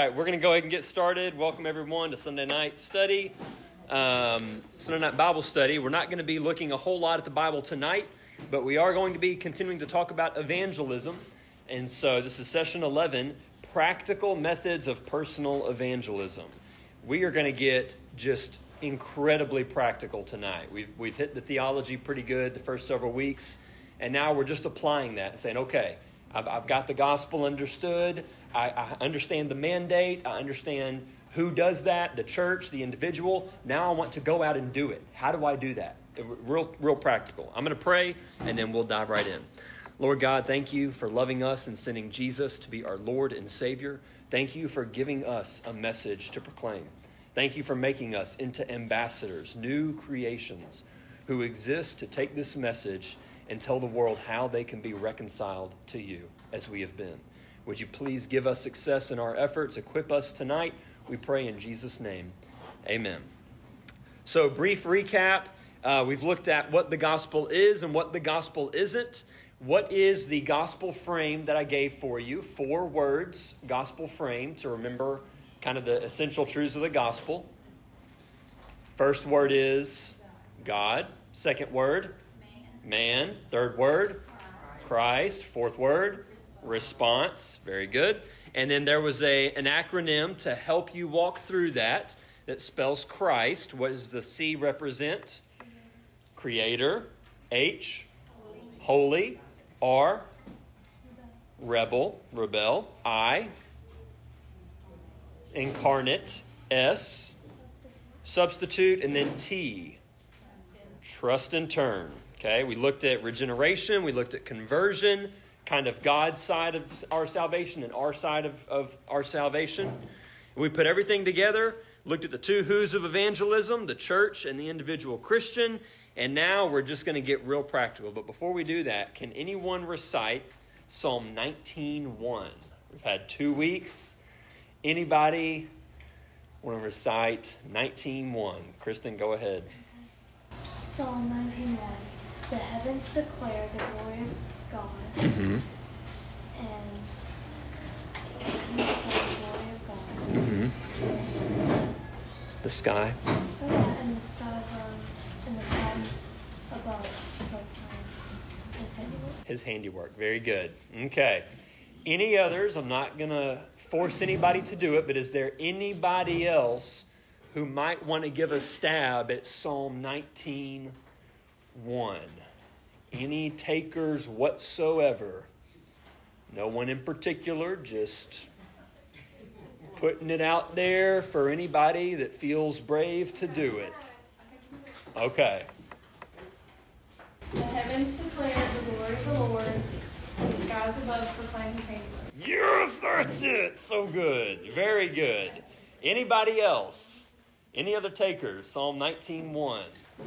right, we're going to go ahead and get started. Welcome everyone to Sunday night study, Sunday night Bible study. We're not going to be looking a whole lot at the Bible tonight, but we are going to be continuing to talk about evangelism. And so this is session 11, Practical Methods of Personal Evangelism. We are going to get just incredibly practical tonight. We've hit the theology pretty good the first several weeks, and now we're just applying that and saying, okay, I've got the gospel understood. I understand the mandate. I understand who does that, the church, the individual. Now I want to go out and do it. How do I do that? Real practical. I'm going to pray, and then we'll dive right in. Lord God, thank you for loving us and sending Jesus to be our Lord and Savior. Thank you for giving us a message to proclaim. Thank you for making us into ambassadors, new creations who exist to take this message and tell the world how they can be reconciled to you as we have been. Would you please give us success in our efforts, equip us tonight? We pray in Jesus' name. Amen. So, brief recap. We've looked at what the gospel is and what the gospel isn't. What is the gospel frame that I gave for you? 4 words, gospel frame, to remember kind of the essential truths of the gospel. First word is God. Second word, man. Third word, Christ. Fourth word, response. Very good. And then there was an acronym to help you walk through that spells Christ. What does the C represent? Creator. H, holy. R, rebel. I, incarnate. S, substitute. And then T, trust and turn. Okay, we looked at regeneration, we looked at conversion, kind of God's side of our salvation and our side of our salvation. We put everything together, looked at the 2 who's of evangelism, the church and the individual Christian, and now we're just going to get real practical. But before we do that, can anyone recite Psalm 19:1? We've had 2 weeks. Anybody want to recite 19:1? Kristen, go ahead. Psalm 19:1. The heavens declare the glory of God, and the glory of God. The sky. Oh yeah, and the sky above His handiwork. His handiwork. Very good. Okay. Any others? I'm not going to force anybody to do it, but is there anybody else who might want to give a stab at Psalm 19:1? Any takers whatsoever? No one in particular, just putting it out there for anybody that feels brave to do it. Okay. The heavens declare the glory of the Lord, and the skies above proclaim His handiwork. Yes, that's it. So good. Very good. Anybody else? Any other takers? Psalm 19:1.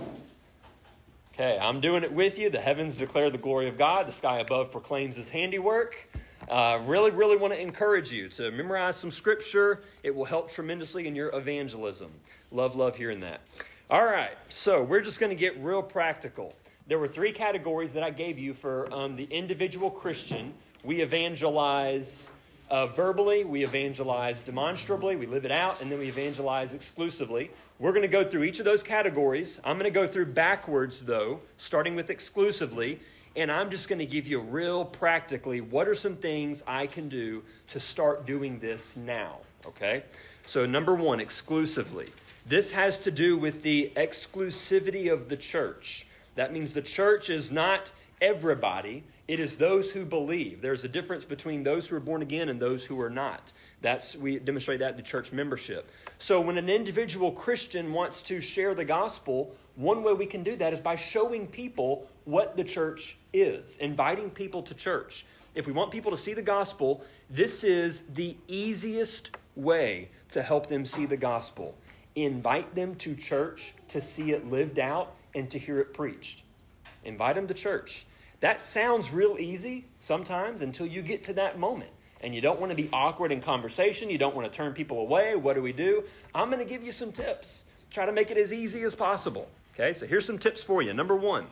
Okay, I'm doing it with you. The heavens declare the glory of God. The sky above proclaims His handiwork. Really want to encourage you to memorize some scripture. It will help tremendously in your evangelism. Love hearing that. All right, so we're just going to get real practical. There were 3 categories that I gave you for the individual Christian. We evangelize verbally, we evangelize demonstrably, we live it out, and then we evangelize exclusively. We're going to go through each of those categories. I'm going to go through backwards, though, starting with exclusively, and I'm just going to give you real practically what are some things I can do to start doing this now, okay? So number 1, exclusively. This has to do with the exclusivity of the church. That means the church is not everybody. It is those who believe. There's a difference between those who are born again and those who are not. We demonstrate that in the church membership. So when an individual Christian wants to share the gospel, one way we can do that is by showing people what the church is, inviting people to church. If we want people to see the gospel, this is the easiest way to help them see the gospel. Invite them to church to see it lived out and to hear it preached. Invite them to church. That sounds real easy sometimes until you get to that moment. And you don't want to be awkward in conversation. You don't want to turn people away. What do? I'm going to give you some tips. Try to make it as easy as possible. Okay, so here's some tips for you. Number 1,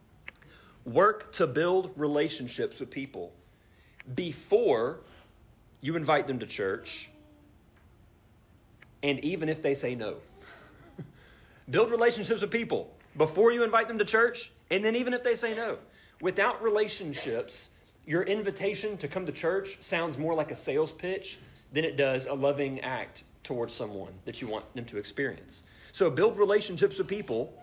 work to build relationships with people before you invite them to church and even if they say no. Build relationships with people before you invite them to church, and then even if they say no. Without relationships, your invitation to come to church sounds more like a sales pitch than it does a loving act towards someone that you want them to experience. So build relationships with people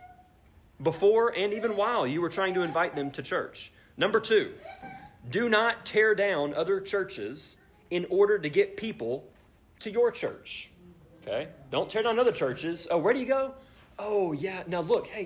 before and even while you were trying to invite them to church. Number 2, do not tear down other churches in order to get people to your church. Okay? Don't tear down other churches. Oh, where do you go? Oh, yeah. Now look, hey,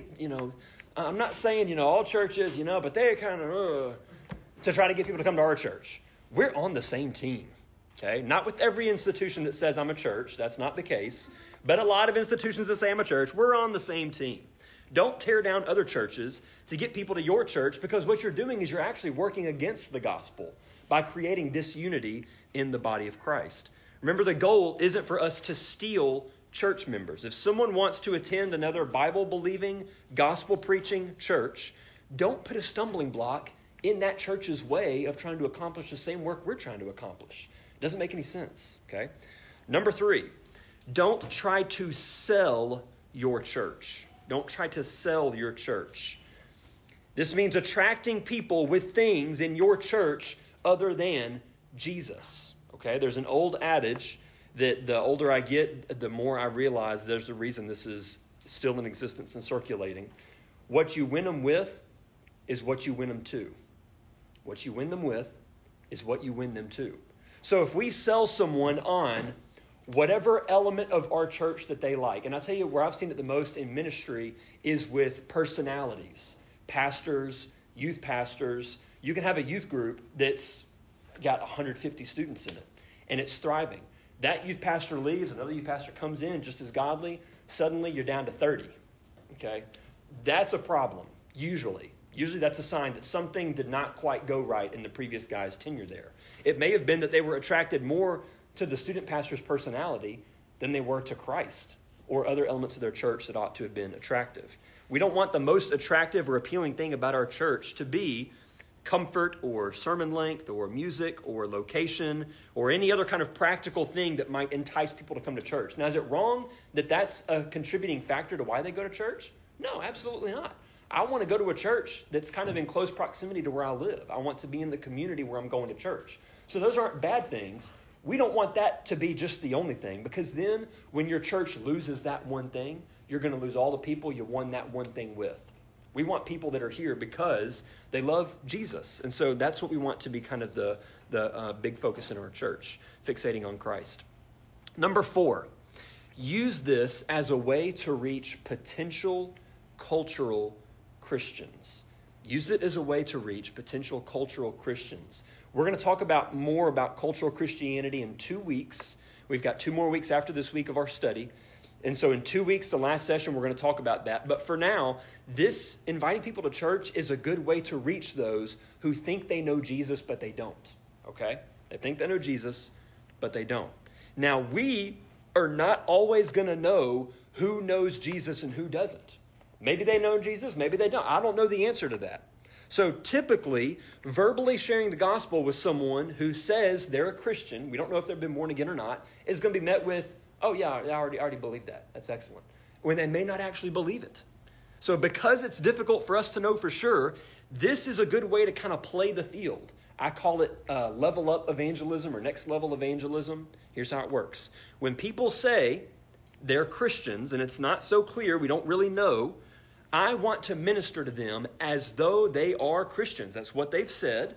I'm not saying, all churches, but they're kind of to try to get people to come to our church. We're on the same team. Okay? Not with every institution that says I'm a church. That's not the case. But a lot of institutions that say I'm a church, we're on the same team. Don't tear down other churches to get people to your church, because what you're doing is you're actually working against the gospel by creating disunity in the body of Christ. Remember, the goal isn't for us to steal church members. If someone wants to attend another Bible-believing, gospel-preaching church, don't put a stumbling block in that church's way of trying to accomplish the same work we're trying to accomplish. It doesn't make any sense. Okay? Number 3, don't try to sell your church. Don't try to sell your church. This means attracting people with things in your church other than Jesus. Okay, there's an old adage that the older I get, the more I realize there's a reason this is still in existence and circulating. What you win them with is what you win them to. What you win them with is what you win them to. So if we sell someone on whatever element of our church that they like, and I'll tell you where I've seen it the most in ministry is with personalities, pastors, youth pastors. You can have a youth group that's got 150 students in it, and it's thriving. That youth pastor leaves, another youth pastor comes in just as godly. Suddenly you're down to 30. Okay? That's a problem, usually. Usually that's a sign that something did not quite go right in the previous guy's tenure there. It may have been that they were attracted more to the student pastor's personality than they were to Christ or other elements of their church that ought to have been attractive. We don't want the most attractive or appealing thing about our church to be comfort or sermon length or music or location or any other kind of practical thing that might entice people to come to church. Now, is it wrong that that's a contributing factor to why they go to church? No, absolutely not. I want to go to a church that's kind of in close proximity to where I live. I want to be in the community where I'm going to church. So those aren't bad things. We don't want that to be just the only thing, because then when your church loses that one thing, you're going to lose all the people you won that one thing with. We want people that are here because they love Jesus. And so that's what we want to be kind of the big focus in our church, fixating on Christ. Number 4, use this as a way to reach potential cultural Christians. Use it as a way to reach potential cultural Christians. We're going to talk more about cultural Christianity in 2 weeks. We've got 2 more weeks after this week of our study. And so in 2 weeks, the last session, we're going to talk about that. But for now, this inviting people to church is a good way to reach those who think they know Jesus, but they don't. Okay? They think they know Jesus, but they don't. Now, we are not always going to know who knows Jesus and who doesn't. Maybe they know Jesus, maybe they don't. I don't know the answer to that. So typically, verbally sharing the gospel with someone who says they're a Christian, we don't know if they've been born again or not, is going to be met with, oh yeah, I already believe that. That's excellent. When they may not actually believe it. So because it's difficult for us to know for sure, this is a good way to kind of play the field. I call it level up evangelism or next level evangelism. Here's how it works. When people say they're Christians and it's not so clear, we don't really know, I want to minister to them as though they are Christians. That's what they've said.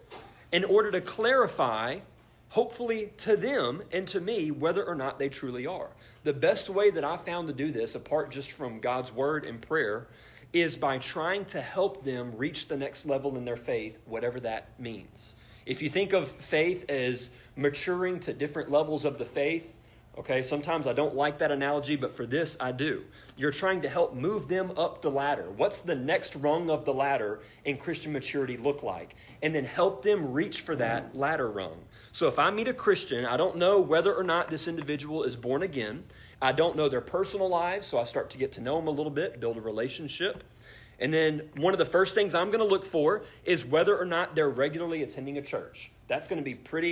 In order to clarify, hopefully to them and to me, whether or not they truly are. The best way that I found to do this, apart just from God's word and prayer, is by trying to help them reach the next level in their faith, whatever that means. If you think of faith as maturing to different levels of the faith, okay, sometimes I don't like that analogy, but for this I do. You're trying to help move them up the ladder. What's the next rung of the ladder in Christian maturity look like? And then help them reach for that ladder rung. So if I meet a Christian, I don't know whether or not this individual is born again. I don't know their personal lives, so I start to get to know them a little bit, build a relationship. And then one of the first things I'm going to look for is whether or not they're regularly attending a church. That's going to be pretty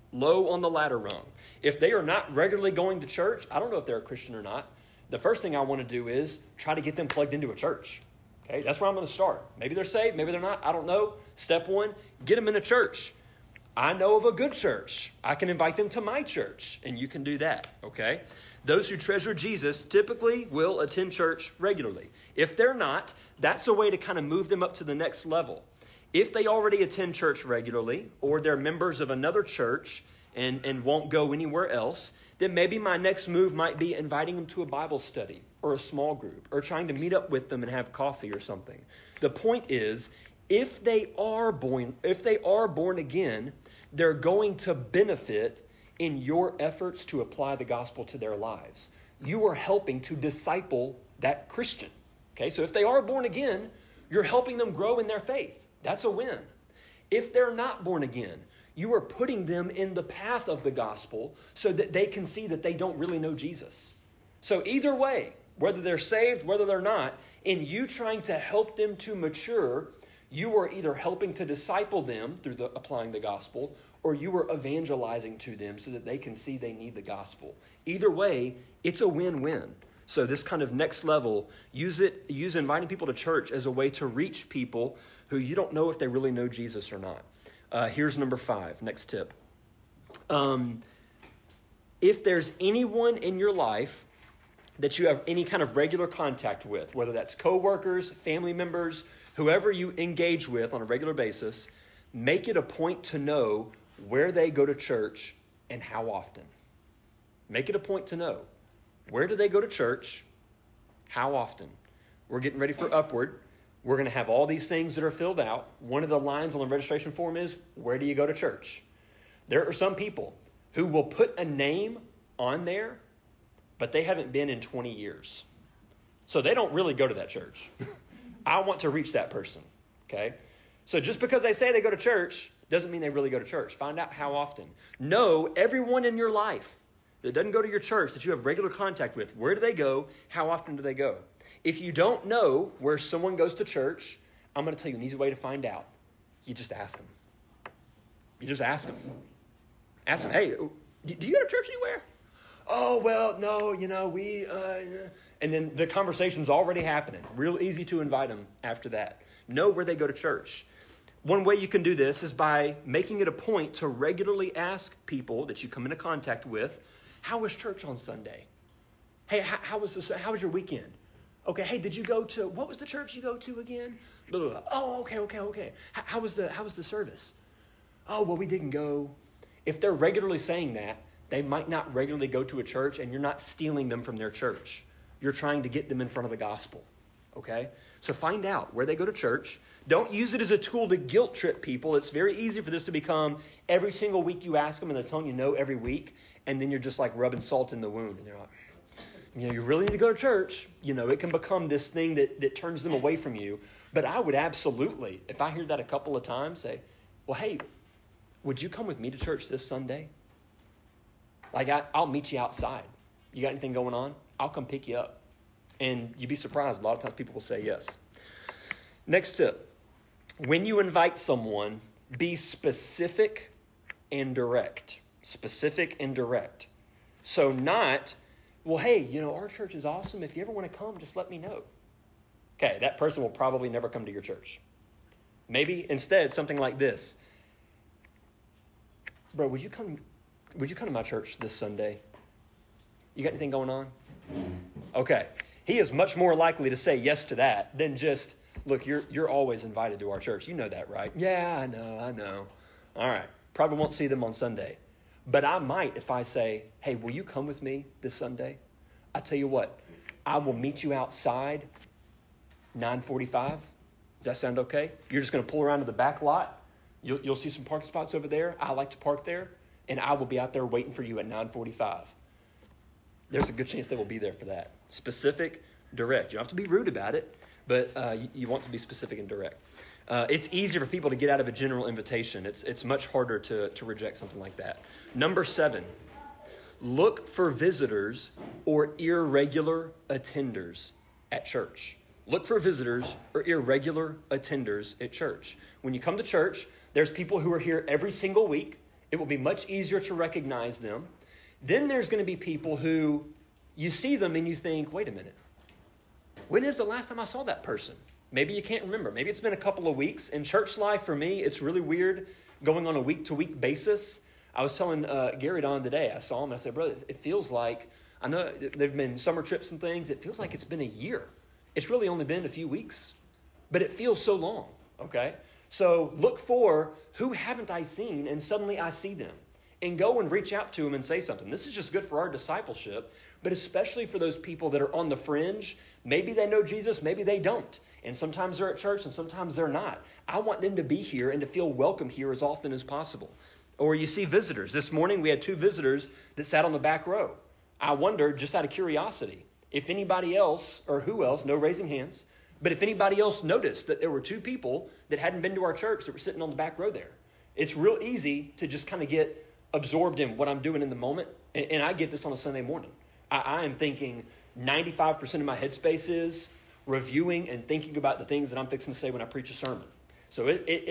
low on the ladder rung. If they are not regularly going to church, I don't know if they're a Christian or not. The first thing I want to do is try to get them plugged into a church. Okay, that's where I'm going to start. Maybe they're saved, maybe they're not. I don't know. Step one, get them in a church. I know of a good church. I can invite them to my church, and you can do that. Okay? Those who treasure Jesus typically will attend church regularly. If they're not, that's a way to kind of move them up to the next level. If they already attend church regularly, or they're members of another church and won't go anywhere else, then maybe my next move might be inviting them to a Bible study or a small group, or trying to meet up with them and have coffee or something. The point is, if they are born again, they're going to benefit in your efforts to apply the gospel to their lives. You are helping to disciple that Christian. Okay, so if they are born again, you're helping them grow in their faith. That's a win. If they're not born again, you are putting them in the path of the gospel so that they can see that they don't really know Jesus. So either way, whether they're saved, whether they're not, in you trying to help them to mature, you are either helping to disciple them through applying the gospel, or you are evangelizing to them so that they can see they need the gospel. Either way, it's a win-win. So this kind of next level, use inviting people to church as a way to reach people who you don't know if they really know Jesus or not. Here's number 5, next tip. If there's anyone in your life that you have any kind of regular contact with, whether that's coworkers, family members, whoever you engage with on a regular basis, make it a point to know where they go to church and how often. Make it a point to know. Where do they go to church? How often? We're getting ready for Upward. We're going to have all these things that are filled out. One of the lines on the registration form is, where do you go to church? There are some people who will put a name on there, but they haven't been in 20 years. So they don't really go to that church. I want to reach that person. Okay? So just because they say they go to church doesn't mean they really go to church. Find out how often. Know everyone in your life that doesn't go to your church that you have regular contact with. Where do they go? How often do they go? If you don't know where someone goes to church, I'm going to tell you an easy way to find out. You just ask them. You just ask them. Ask them, hey, do you go to church anywhere? Oh, well, no, we... And then the conversation's already happening. Real easy to invite them after that. Know where they go to church. One way you can do this is by making it a point to regularly ask people that you come into contact with, how was church on Sunday? Hey, how was your weekend? Okay, hey, did you go to, what was the church you go to again? Blah, blah, blah. Oh, okay. How was the service? Oh, well, we didn't go. If they're regularly saying that, they might not regularly go to a church, and you're not stealing them from their church. You're trying to get them in front of the gospel. Okay? So find out where they go to church. Don't use it as a tool to guilt trip people. It's very easy for this to become every single week you ask them and they're telling you no every week, and then you're just like rubbing salt in the wound. And they're like, you really need to go to church. It can become this thing that turns them away from you. But I would absolutely, if I hear that a couple of times, say, well, hey, would you come with me to church this Sunday? Like, I'll meet you outside. You got anything going on? I'll come pick you up. And you'd be surprised. A lot of times people will say yes. Next tip. When you invite someone, be specific and direct. Specific and direct. So not, well, hey, our church is awesome. If you ever want to come, just let me know. Okay, that person will probably never come to your church. Maybe instead something like this. Bro, would you come to my church this Sunday? You got anything going on? Okay. He is much more likely to say yes to that than just, look, you're always invited to our church. You know that, right? Yeah, I know. All right. Probably won't see them on Sunday. But I might if I say, hey, will you come with me this Sunday? I tell you what, I will meet you outside 9:45. Does that sound okay? You're just going to pull around to the back lot. You'll see some parking spots over there. I like to park there. And I will be out there waiting for you at 9:45. There's a good chance they will be there for that. Specific, direct. You don't have to be rude about it, but you want to be specific and direct. It's easier for people to get out of a general invitation. It's much harder to reject something like that. Number 7, look for visitors or irregular attenders at church. Look for visitors or irregular attenders at church. When you come to church, there's people who are here every single week, It will be much easier to recognize them. Then there's going to be people who you see them and you think, wait a minute, when is the last time I saw that person? Maybe you can't remember. Maybe it's been a couple of weeks. In church life, for me, it's really weird going on a week-to-week basis. I was telling Gary Don today, I saw him, and I said, brother, it feels like, I know there have been summer trips and things, it feels like it's been a year. It's really only been a few weeks, but it feels so long, okay? So look for who haven't I seen, and suddenly I see them. And go and reach out to them and say something. This is just good for our discipleship, but especially for those people that are on the fringe. Maybe they know Jesus, maybe they don't. And sometimes they're at church and sometimes they're not. I want them to be here and to feel welcome here as often as possible. Or you see visitors. This morning we had 2 visitors that sat on the back row. I wondered, just out of curiosity, if anybody else, or who else, no raising hands, but if anybody else noticed that there were 2 people that hadn't been to our church that were sitting on the back row there. It's real easy to just kind of get absorbed in what I'm doing in the moment. And I get this on a Sunday morning. I am thinking 95% of my headspace is reviewing and thinking about the things that I'm fixing to say when I preach a sermon. So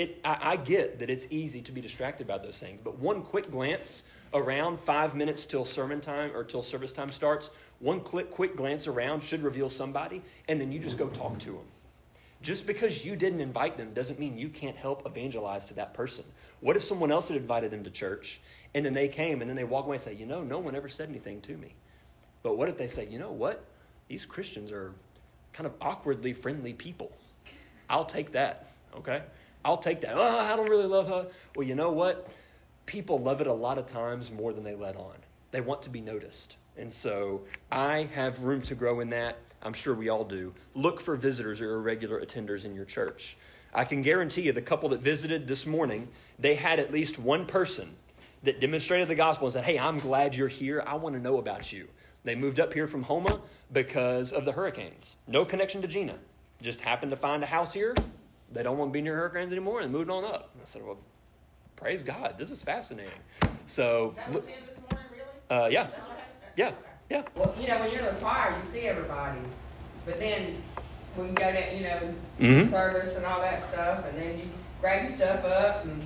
I get that it's easy to be distracted by those things. But one quick glance around 5 minutes till sermon time or till service time starts, one quick glance around should reveal somebody, and then you just go talk to them. Just because you didn't invite them doesn't mean you can't help evangelize to that person. What if someone else had invited them to church and then they came and then they walk away and say, no one ever said anything to me. But what if they say, you know what? These Christians are kind of awkwardly friendly people. I'll take that. Okay? I'll take that. Oh, I don't really love her. Well, you know what? People love it a lot of times more than they let on. They want to be noticed. And so I have room to grow in that. I'm sure we all do. Look for visitors or irregular attenders in your church. I can guarantee you the couple that visited this morning, they had at least one person that demonstrated the gospel and said, hey, I'm glad you're here. I want to know about you. They moved up here from Houma because of the hurricanes. No connection to Gina. Just happened to find a house here. They don't want to be near hurricanes anymore and moved on up. I said, well, praise God. This is fascinating. So, that was it this morning, really? Yeah. That's what happened? Yeah. Okay. Yeah. Well, when you're in the choir, you see everybody. But then when you go down, Mm-hmm. service and all that stuff, and then you grab your stuff up and...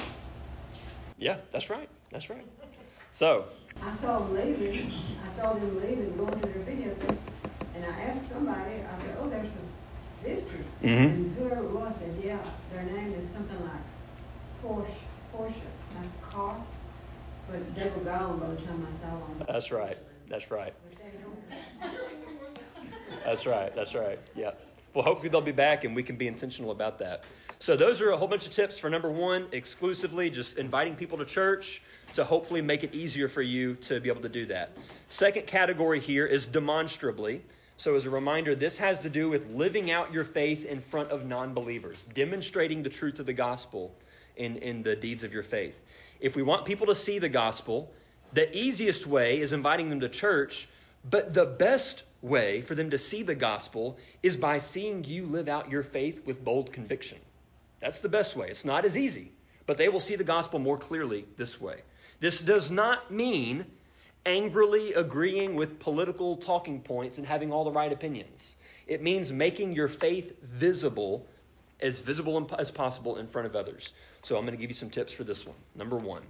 Yeah, that's right. That's right. So... I saw them leaving, going to their vehicle, and I asked somebody, I said, oh, there's some visitors. Mm-hmm. And whoever it was said, yeah, their name is something like Porsche, like a car. But they were gone by the time I saw them. That's right. That's right. But they don't. That's right. Yeah. Well, hopefully they'll be back and we can be intentional about that. So those are a whole bunch of tips for number 1, exclusively just inviting people to church to hopefully make it easier for you to be able to do that. Second category here is demonstrably. So as a reminder, this has to do with living out your faith in front of non-believers, demonstrating the truth of the gospel in the deeds of your faith. If we want people to see the gospel, the easiest way is inviting them to church, but the best way for them to see the gospel is by seeing you live out your faith with bold conviction. That's the best way. It's not as easy, but they will see the gospel more clearly this way. This does not mean angrily agreeing with political talking points and having all the right opinions. It means making your faith visible as possible in front of others. So I'm going to give you some tips for this one. Number 1,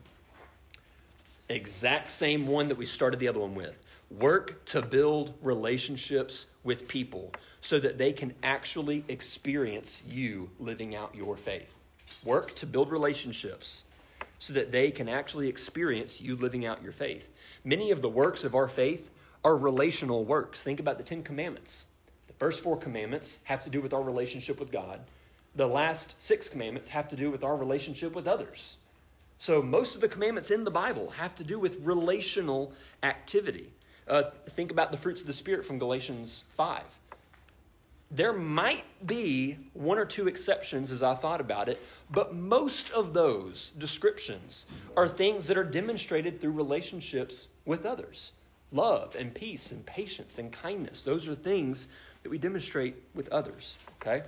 exact same one that we started the other one with. Work to build relationships with people so that they can actually experience you living out your faith. Work to build relationships so that they can actually experience you living out your faith. Many of the works of our faith are relational works. Think about the 10 Commandments. The first 4 commandments have to do with our relationship with God. The last 6 commandments have to do with our relationship with others. So most of the commandments in the Bible have to do with relational activity. Think about the fruits of the Spirit from Galatians 5. There might be 1 or 2 exceptions as I thought about it, but most of those descriptions are things that are demonstrated through relationships with others. Love and peace and patience and kindness. Those are things that we demonstrate with others. Okay?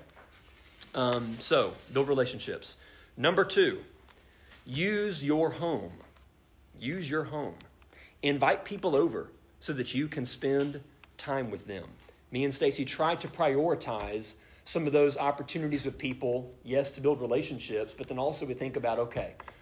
So, build relationships. Number 2, use your home. Use your home. Invite people over so that you can spend time with them. Me and Stacy try to prioritize some of those opportunities with people, yes, to build relationships, but then also we think about, okay,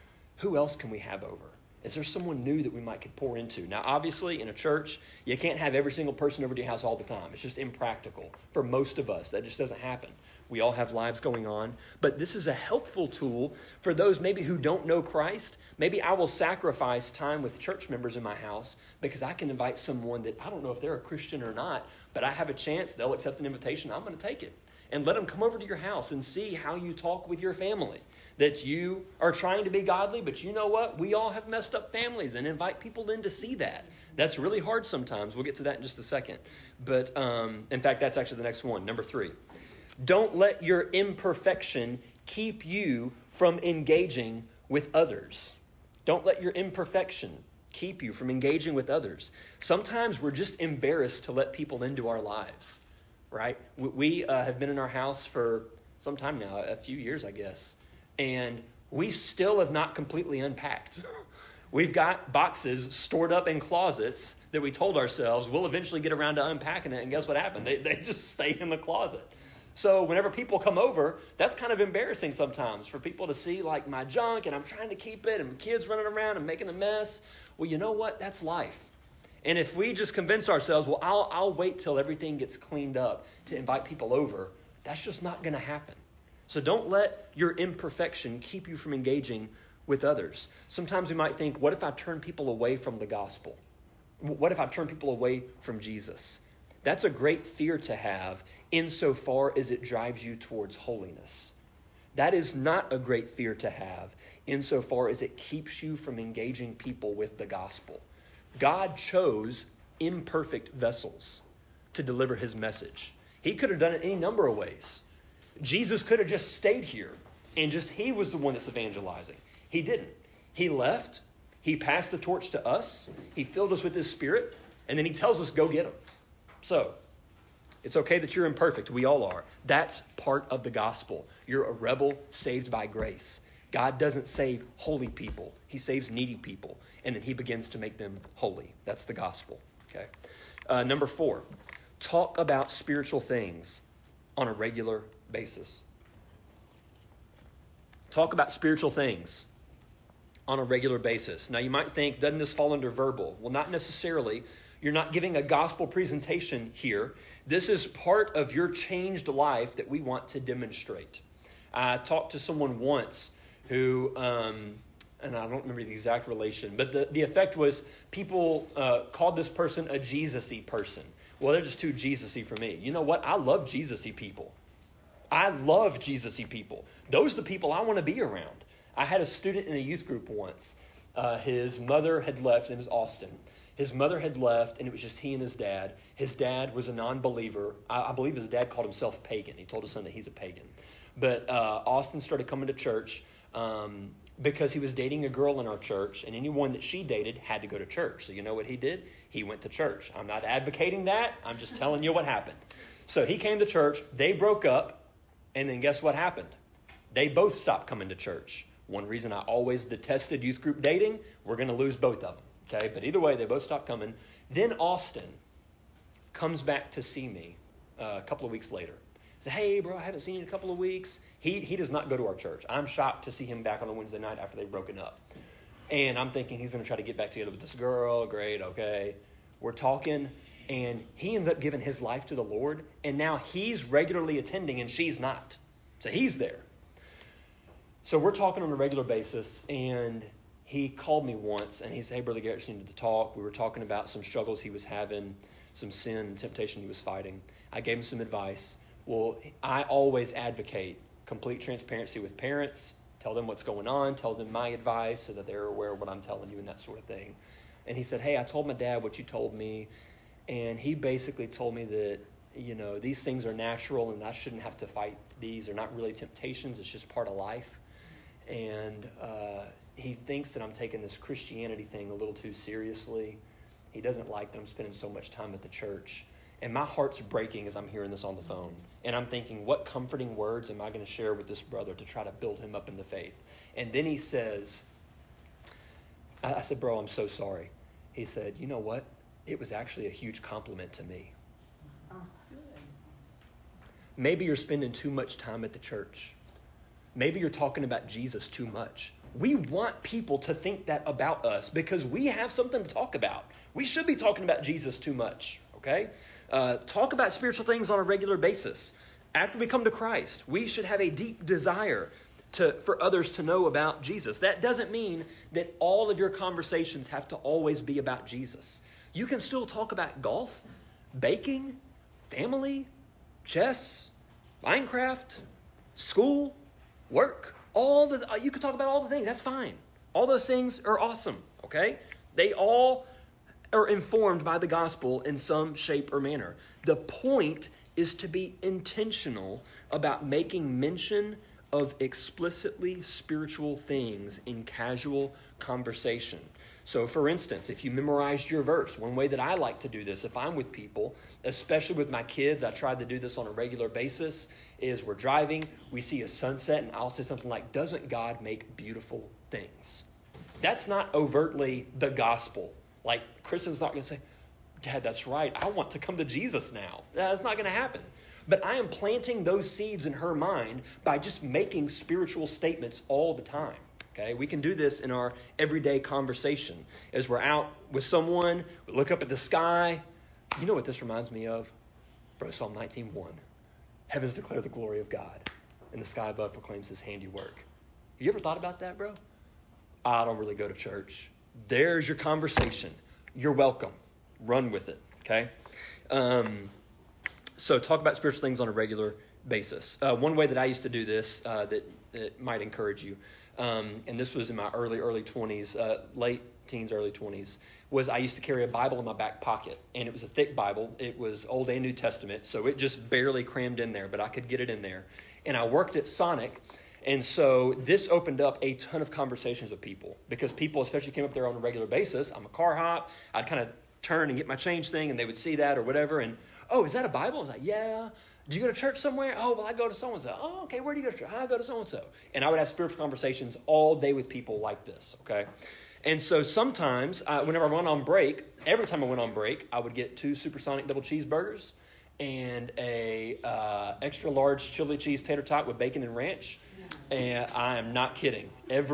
Who else can we have over? Is there someone new that we might could pour into? Now, obviously, in a church, you can't have every single person over to your house all the time. It's just impractical for most of us. That just doesn't happen. We all have lives going on. But this is a helpful tool for those maybe who don't know Christ. Maybe I will sacrifice time with church members in my house because I can invite someone that I don't know if they're a Christian or not, but I have a chance. They'll accept an invitation. I'm going to take it. And let them come over to your house and see how you talk with your family. That you are trying to be godly, but you know what? We all have messed up families, and invite people in to see that. That's really hard sometimes. We'll get to that in just a second. But in fact, that's actually the next one, number 3. Don't let your imperfection keep you from engaging with others. Don't let your imperfection keep you from engaging with others. Sometimes we're just embarrassed to let people into our lives, right? We have been in our house for some time now, a few years, I guess. And we still have not completely unpacked. We've got boxes stored up in closets that we told ourselves we'll eventually get around to unpacking it. And guess what happened? They just stay in the closet. So whenever people come over, that's kind of embarrassing sometimes for people to see like my junk and I'm trying to keep it and kids running around and making a mess. Well, you know what? That's life. And if we just convince ourselves, well, I'll wait till everything gets cleaned up to invite people over, that's just not going to happen. So don't let your imperfection keep you from engaging with others. Sometimes we might think, what if I turn people away from the gospel? What if I turn people away from Jesus? That's a great fear to have insofar as it drives you towards holiness. That is not a great fear to have insofar as it keeps you from engaging people with the gospel. God chose imperfect vessels to deliver his message. He could have done it any number of ways. Jesus could have just stayed here and just he was the one that's evangelizing. He didn't. He left. He passed the torch to us. He filled us with his Spirit. And then he tells us, go get them. So it's okay that you're imperfect. We all are. That's part of the gospel. You're a rebel saved by grace. God doesn't save holy people. He saves needy people. And then he begins to make them holy. That's the gospel. Okay. Number 4, talk about spiritual things on a regular basis. Talk about spiritual things on a regular basis. Now you might think, doesn't this fall under verbal? Well, not necessarily. You're not giving a gospel presentation here. This is part of your changed life that we want to demonstrate. I talked to someone once who, and I don't remember the exact relation, but the effect was people called this person a Jesus-y person. Well, they're just too Jesus-y for me. You know what? I love Jesus-y people. I love Jesus-y people. Those are the people I want to be around. I had a student in a youth group once. His mother had left. It was Austin. His mother had left, and it was just he and his dad. His dad was a non-believer. I believe his dad called himself pagan. He told his son that he's a pagan. But Austin started coming to church because he was dating a girl in our church, and anyone that she dated had to go to church. So you know what he did? He went to church. I'm not advocating that. I'm just telling you what happened. So he came to church. They broke up. And then guess what happened? They both stopped coming to church. One reason I always detested youth group dating, we're going to lose both of them. Okay, but either way, they both stopped coming. Then Austin comes back to see me a couple of weeks later. He said, hey, bro, I haven't seen you in a couple of weeks. He does not go to our church. I'm shocked to see him back on a Wednesday night after they've broken up. And I'm thinking he's going to try to get back together with this girl. Great, okay. We're talking. And he ends up giving his life to the Lord. And now he's regularly attending and she's not. So he's there. So we're talking on a regular basis. And he called me once and he said, hey, Brother Garrett, just needed to talk. We were talking about some struggles he was having, some sin and temptation he was fighting. I gave him some advice. Well, I always advocate complete transparency with parents. Tell them what's going on. Tell them my advice so that they're aware of what I'm telling you and that sort of thing. And he said, hey, I told my dad what you told me. And he basically told me that, you know, these things are natural and I shouldn't have to fight these. They're not really temptations. It's just part of life. And he thinks that I'm taking this Christianity thing a little too seriously. He doesn't like that I'm spending so much time at the church. And my heart's breaking as I'm hearing this on the phone. And I'm thinking, what comforting words am I going to share with this brother to try to build him up in the faith? And then he says, I said, bro, I'm so sorry. He said, you know what? It was actually a huge compliment to me. Maybe you're spending too much time at the church. Maybe you're talking about Jesus too much. We want people to think that about us because we have something to talk about. We should be talking about Jesus too much, okay? Talk about spiritual things on a regular basis. After we come to Christ, we should have a deep desire for others to know about Jesus. That doesn't mean that all of your conversations have to always be about Jesus. You can still talk about golf, baking, family, chess, Minecraft, school, work. You can talk about all the things. That's fine. All those things are awesome, okay? They all are informed by the gospel in some shape or manner. The point is to be intentional about making mention of explicitly spiritual things in casual conversation. So, for instance, if you memorized your verse, one way that I like to do this, if I'm with people, especially with my kids, I try to do this on a regular basis, is we're driving, we see a sunset, and I'll say something like, "Doesn't God make beautiful things?" That's not overtly the gospel. Like, Kristen's not going to say, "Dad, that's right. I want to come to Jesus now." That's not going to happen. But I am planting those seeds in her mind by just making spiritual statements all the time. Okay, we can do this in our everyday conversation. As we're out with someone, we look up at the sky. You know what this reminds me of? Bro, Psalm 19:1. Heavens declare the glory of God, and the sky above proclaims his handiwork. Have you ever thought about that, bro? I don't really go to church. There's your conversation. You're welcome. Run with it, okay? So talk about spiritual things on a regular basis. One way that I used to do this that might encourage you, and this was in my early 20s, late teens, early 20s, was I used to carry a Bible in my back pocket. And it was a thick Bible. It was Old and New Testament, so it just barely crammed in there, but I could get it in there. And I worked at Sonic, and so this opened up a ton of conversations with people because people especially came up there on a regular basis. I'm a car hop. I'd kind of turn and get my change thing, and they would see that or whatever, and, "Oh, is that a Bible?" I was like, "Yeah." "Do you go to church somewhere?" "Oh, well, I go to so-and-so." "Oh, okay, where do you go to church?" "I go to so-and-so." And I would have spiritual conversations all day with people like this, okay? And so sometimes, whenever I went on break, every time I went on break, I would get 2 supersonic double cheeseburgers and a extra large chili cheese tater tot with bacon and ranch. And I am not kidding.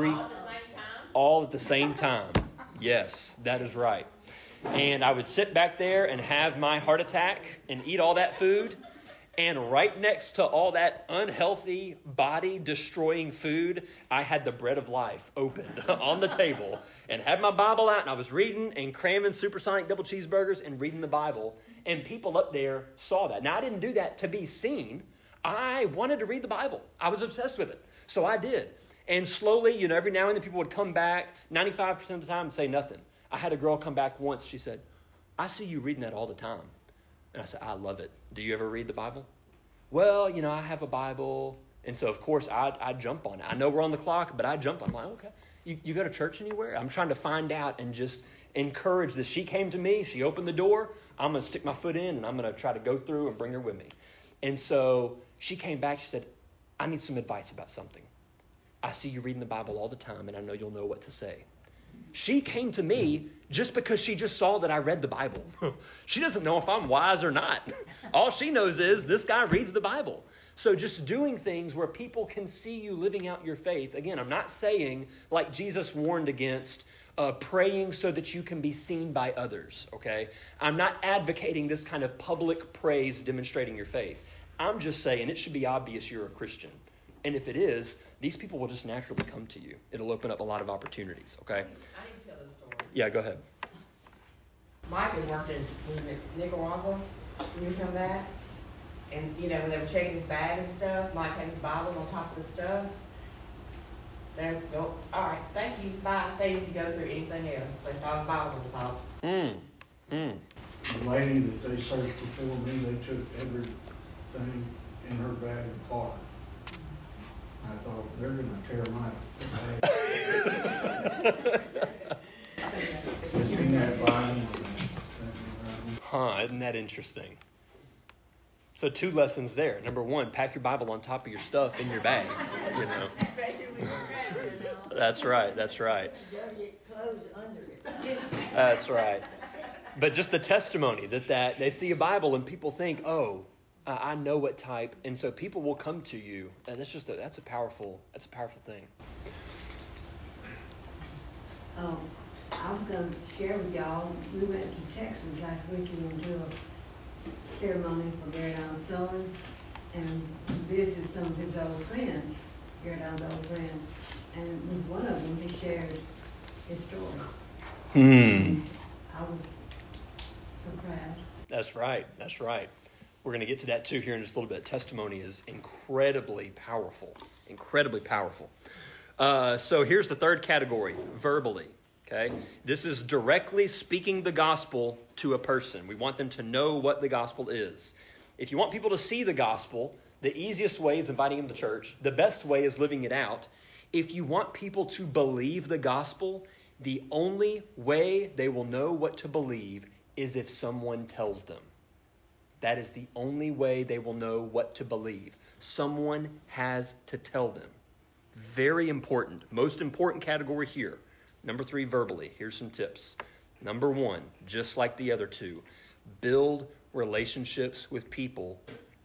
All at the same time. Yes, that is right. And I would sit back there and have my heart attack and eat all that food. And right next to all that unhealthy, body-destroying food, I had the bread of life opened on the table and had my Bible out. And I was reading and cramming supersonic double cheeseburgers and reading the Bible. And people up there saw that. Now, I didn't do that to be seen. I wanted to read the Bible. I was obsessed with it. So I did. And slowly, every now and then people would come back 95% of the time and say nothing. I had a girl come back once. She said, "I see you reading that all the time." And I said, "I love it. Do you ever read the Bible?" "Well, I have a Bible." And so, of course, I jump on it. I know we're on the clock, but I jumped on it. I'm like, "Okay, you go to church anywhere?" I'm trying to find out and just encourage this. She came to me. She opened the door. I'm going to stick my foot in, and I'm going to try to go through and bring her with me. And so she came back. She said, "I need some advice about something. I see you reading the Bible all the time, and I know you'll know what to say." She came to me just because she just saw that I read the Bible. She doesn't know if I'm wise or not. All she knows is this guy reads the Bible. So just doing things where people can see you living out your faith. Again, I'm not saying like Jesus warned against praying so that you can be seen by others. Okay, I'm not advocating this kind of public praise demonstrating your faith. I'm just saying it should be obvious you're a Christian. And if it is, these people will just naturally come to you. It'll open up a lot of opportunities, okay? I need to tell this story. Yeah, go ahead. Mike had worked in Nicaragua when you come back. And, when they were checking his bag and stuff, Mike had his Bible on top of the stuff. They go, "All right, thank you, bye." They didn't go through anything else. They saw the Bible on the top. The lady that they searched before me, they took everything in her bag apart. I thought, they're going to tear my bag. It's in that Bible. Isn't that interesting? So 2 lessons there. Number 1, pack your Bible on top of your stuff in your bag. That's right. That's right. That's right. But just the testimony that they see a Bible and people think, "Oh, I know what type," and so people will come to you, and that's a powerful thing. I was gonna share with y'all, we went to Texas last weekend to a ceremony for Gary Don's son and visited some of his old friends, Gary Don's old friends. And with one of them, he shared his story. I was so proud. That's right. That's right. We're going to get to that too here in just a little bit. Testimony is incredibly powerful. Incredibly powerful. So here's the third category, verbally. Okay, this is directly speaking the gospel to a person. We want them to know what the gospel is. If you want people to see the gospel, the easiest way is inviting them to church. The best way is living it out. If you want people to believe the gospel, the only way they will know what to believe is if someone tells them. That is the only way they will know what to believe. Someone has to tell them. Very important. Most important category here. Number 3, verbally. Here's some tips. Number 1, just like the other two, build relationships with people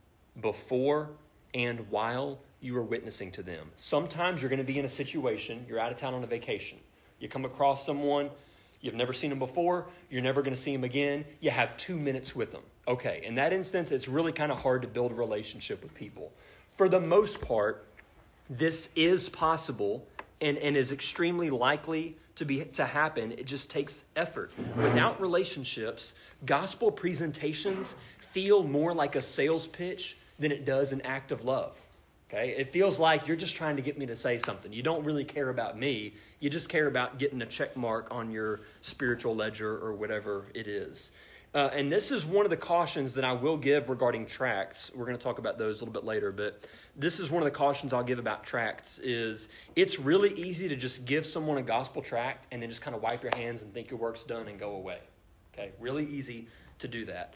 before and while you are witnessing to them. Sometimes you're going to be in a situation, you're out of town on a vacation. You come across someone, you've never seen them before, you're never going to see them again, you have 2 minutes with them. Okay, in that instance, it's really kind of hard to build a relationship with people. For the most part, this is possible and is extremely likely to happen. It just takes effort. Without relationships, gospel presentations feel more like a sales pitch than it does an act of love. Okay? It feels like you're just trying to get me to say something. You don't really care about me. You just care about getting a check mark on your spiritual ledger or whatever it is. And this is one of the cautions that I will give regarding tracts. We're going to talk about those a little bit later, but this is one of the cautions I'll give about tracts is it's really easy to just give someone a gospel tract and then just kind of wipe your hands and think your work's done and go away. Okay, really easy to do that.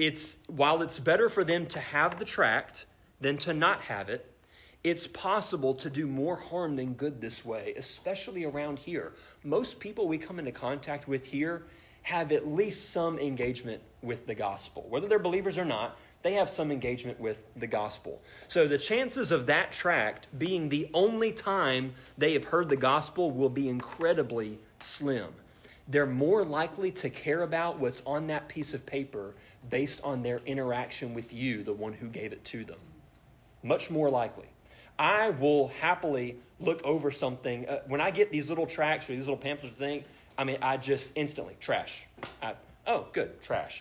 While it's better for them to have the tract than to not have it, it's possible to do more harm than good this way, especially around here. Most people we come into contact with here have at least some engagement with the gospel. Whether they're believers or not, they have some engagement with the gospel. So the chances of that tract being the only time they have heard the gospel will be incredibly slim. They're more likely to care about what's on that piece of paper based on their interaction with you, the one who gave it to them. Much more likely. I will happily look over something. When I get these little tracts or these little pamphlets thing, I just instantly, trash. Good, trash.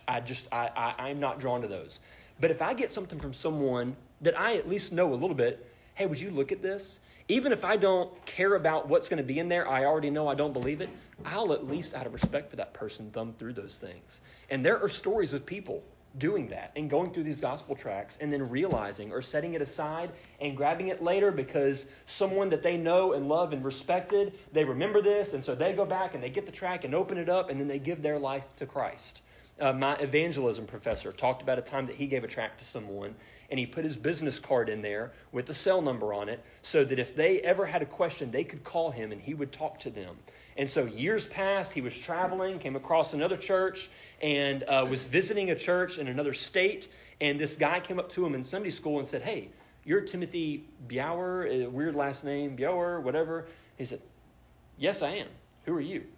I'm not drawn to those. But if I get something from someone that I at least know a little bit, hey, would you look at this? Even if I don't care about what's going to be in there, I already know I don't believe it, I'll at least, out of respect for that person, thumb through those things. And there are stories of people doing that and going through these gospel tracts and then realizing or setting it aside and grabbing it later because someone that they know and love and respected, they remember this, and so they go back and they get the tract and open it up and then they give their life to Christ. My evangelism professor talked about a time that he gave a tract to someone and he put his business card in there with the cell number on it so that if they ever had a question, they could call him and he would talk to them. And so years passed, he was traveling, came across another church and was visiting a church in another state. And this guy came up to him in Sunday school and said, "Hey, you're Timothy Bauer, weird last name, Bauer, whatever." He said, "Yes, I am. Who are you?"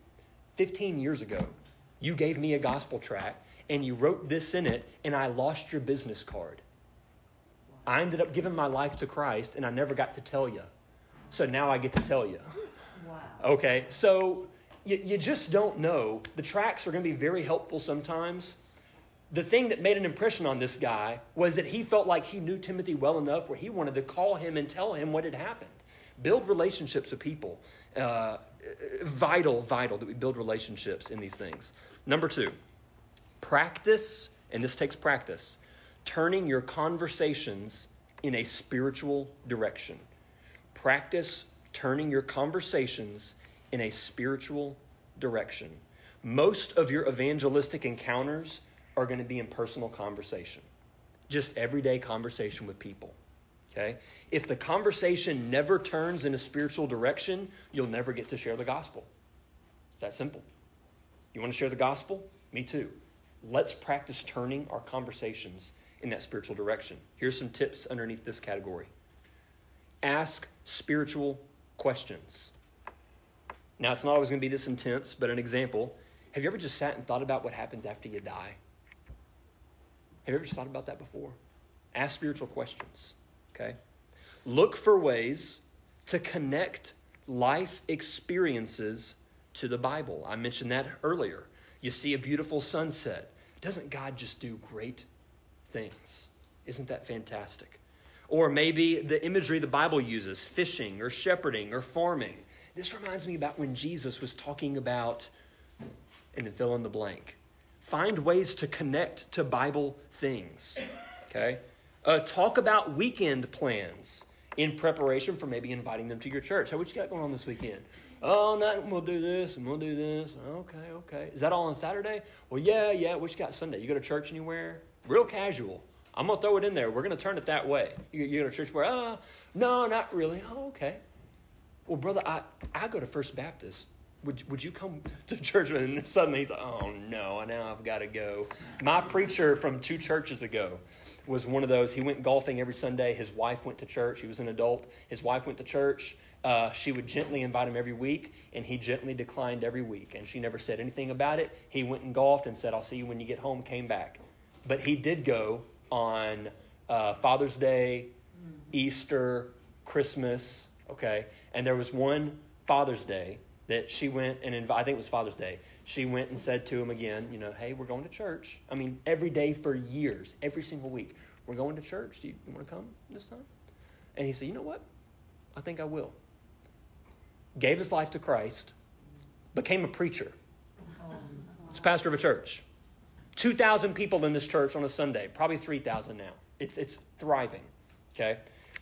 15 years ago, you gave me a gospel tract and you wrote this in it and I lost your business card. I ended up giving my life to Christ and I never got to tell you. So now I get to tell you. Wow. Okay, so you just don't know. The tracts are going to be very helpful sometimes. The thing that made an impression on this guy was that he felt like he knew Timothy well enough where he wanted to call him and tell him what had happened. Build relationships with people. Vital that we build relationships in these things. Number 2, practice, and this takes practice, turning your conversations in a spiritual direction. Practice turning your conversations in a spiritual direction. Most of your evangelistic encounters are going to be in personal conversation. Just everyday conversation with people. Okay? If the conversation never turns in a spiritual direction, you'll never get to share the gospel. It's that simple. You want to share the gospel? Me too. Let's practice turning our conversations in that spiritual direction. Here's some tips underneath this category. Ask spiritual questions. Now, it's not always going to be this intense, but an example. Have you ever just sat and thought about what happens after you die? Have you ever just thought about that before? Ask spiritual questions, okay? Look for ways to connect life experiences to the Bible. I mentioned that earlier. You see a beautiful sunset. Doesn't God just do great things? Isn't that fantastic? Or maybe the imagery the Bible uses, fishing or shepherding or farming. This reminds me about when Jesus was talking about, and then fill in the blank. Find ways to connect to Bible things. Okay? Talk about weekend plans in preparation for maybe inviting them to your church. Hey, what you got going on this weekend? Oh, nothing. We'll do this and we'll do this. Okay. Is that all on Saturday? Well, yeah. What you got Sunday? You go to church anywhere? Real casual. I'm going to throw it in there. We're going to turn it that way. You go to church where? No, not really. Oh, okay. Well, brother, I go to First Baptist. Would you come to church? And then suddenly he's like, oh, no, now I've got to go. My preacher from 2 churches ago was one of those. He went golfing every Sunday. His wife went to church. He was an adult. His wife went to church. She would gently invite him every week, and he gently declined every week. And she never said anything about it. He went and golfed and said, I'll see you when you get home, came back. But he did go on Father's Day, Easter, Christmas, okay? And there was one Father's Day that she went and I think it was Father's Day. She went and said to him again, hey, we're going to church. I mean, every day for years, every single week. We're going to church. Do you want to come this time? And he said, you know what? I think I will. Gave his life to Christ, became a preacher. He's pastor of a church. 2,000 people in this church on a Sunday, probably 3,000 now. It's thriving, okay?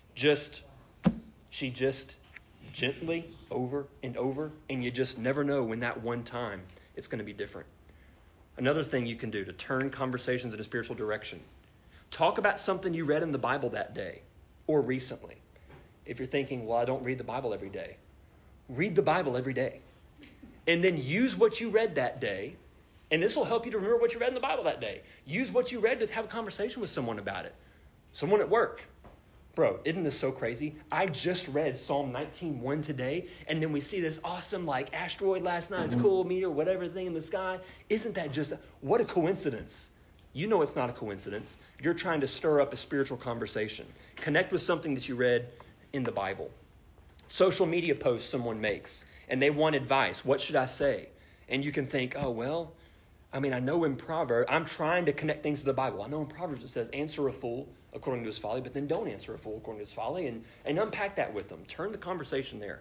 She just gently over and over, and you just never know when that one time it's going to be different. Another thing you can do to turn conversations in a spiritual direction. Talk about something you read in the Bible that day or recently. If you're thinking, well, I don't read the Bible every day. Read the Bible every day. And then use what you read that day. And this will help you to remember what you read in the Bible that day. Use what you read to have a conversation with someone about it. Someone at work. Bro, isn't this so crazy? I just read Psalm 19:1 today, and then we see this awesome asteroid last night. It's cool, meteor, whatever thing in the sky. Isn't that just what a coincidence? You know it's not a coincidence. You're trying to stir up a spiritual conversation. Connect with something that you read in the Bible. Social media posts someone makes, and they want advice. What should I say? And you can think, oh, well, I know in Proverbs, I'm trying to connect things to the Bible. I know in Proverbs it says, answer a fool according to his folly, but then don't answer a fool according to his folly, and unpack that with them. Turn the conversation there.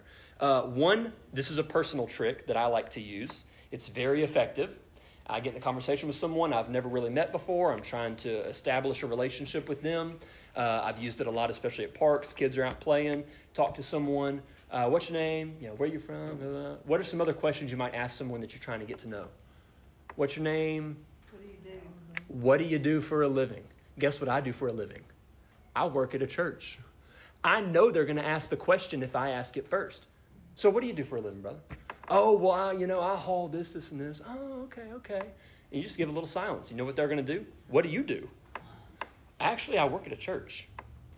This is a personal trick that I like to use. It's very effective. I get in a conversation with someone I've never really met before. I'm trying to establish a relationship with them. I've used it a lot, especially at parks. Kids are out playing. Talk to someone. What's your name? Where are you from? What are some other questions you might ask someone that you're trying to get to know? What's your name? What do you do? What do you do for a living? Guess what I do for a living? I work at a church. I know they're going to ask the question if I ask it first. So what do you do for a living, brother? Oh, well, I haul this, and this. Oh, okay. And you just give a little silence. You know what they're going to do? What do you do? Actually, I work at a church.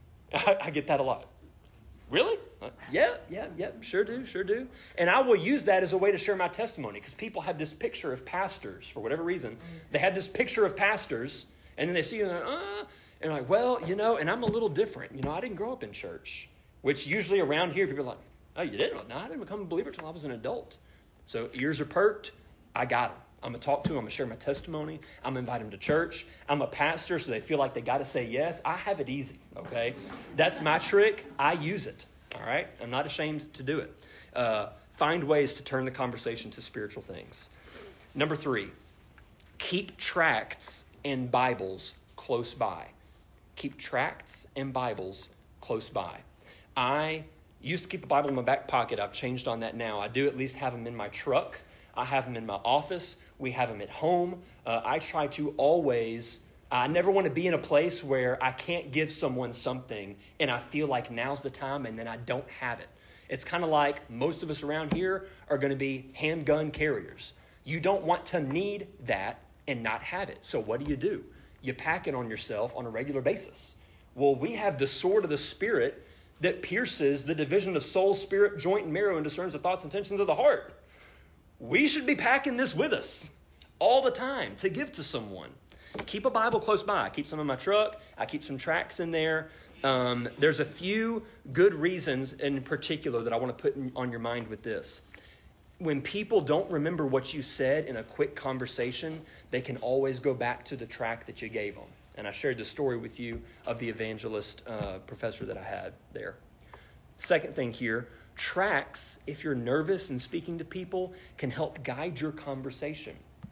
I get that a lot. Really? Yeah, sure do. And I will use that as a way to share my testimony, because people have this picture of pastors, for whatever reason. They have this picture of pastors, and then they see you and like, well, and I'm a little different. I didn't grow up in church, which usually around here people are like, oh, you didn't? No, I didn't become a believer until I was an adult. So ears are perked. I got them. I'm going to talk to them. I'm going to share my testimony. I'm going to invite them to church. I'm a pastor, so they feel like they got to say yes. I have it easy, okay? That's my trick. I use it, all right? I'm not ashamed to do it. Find ways to turn the conversation to spiritual things. Number 3, keep tracts and Bibles close by. Keep tracts and Bibles close by. I used to keep a Bible in my back pocket. I've changed on that now. I do at least have them in my truck. I have them in my office. We have them at home. I try to always, I never want to be in a place where I can't give someone something and I feel like now's the time and then I don't have it. It's kind of like most of us around here are going to be handgun carriers. You don't want to need that and not have it. So what do? You pack it on yourself on a regular basis. Well, we have the sword of the Spirit that pierces the division of soul, spirit, joint, and marrow and discerns the thoughts and intentions of the heart. we should be packing this with us all the time to give to someone. Keep a Bible close by. I keep some in my truck. I keep some tracts in there. There's a few good reasons in particular that I want to put on your mind with this. When people don't remember what you said in a quick conversation, they can always go back to the tract that you gave them. And I shared the story with you of the evangelist professor that I had there. Second thing here, tracts, if you're nervous and speaking to people, can help guide your conversation.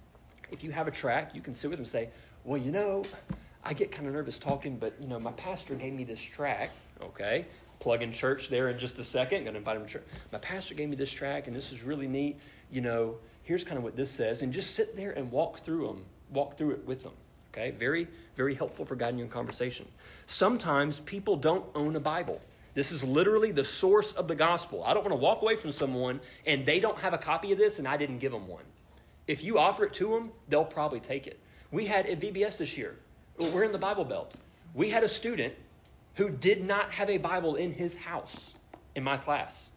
If you have a tract, you can sit with them and say, well, I get kind of nervous talking, but, my pastor gave me this tract. Okay, plug in church there in just a second. Going to invite him to church. My pastor gave me this tract, and this is really neat. Here's kind of what this says. And just sit there and walk through it with them. Okay, very, very helpful for guiding you in conversation. Sometimes people don't own a Bible. This is literally the source of the gospel. I don't want to walk away from someone and they don't have a copy of this and I didn't give them one. If you offer it to them, they'll probably take it. We had at VBS this year, we're in the Bible Belt. We had a student who did not have a Bible in his house in my class.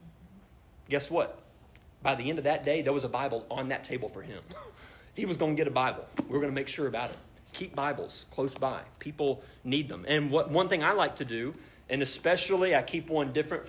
Guess what? By the end of that day, there was a Bible on that table for him. He was going to get a Bible. We were going to make sure about it. Keep Bibles close by. People need them. And one thing I like to do, and especially I keep one different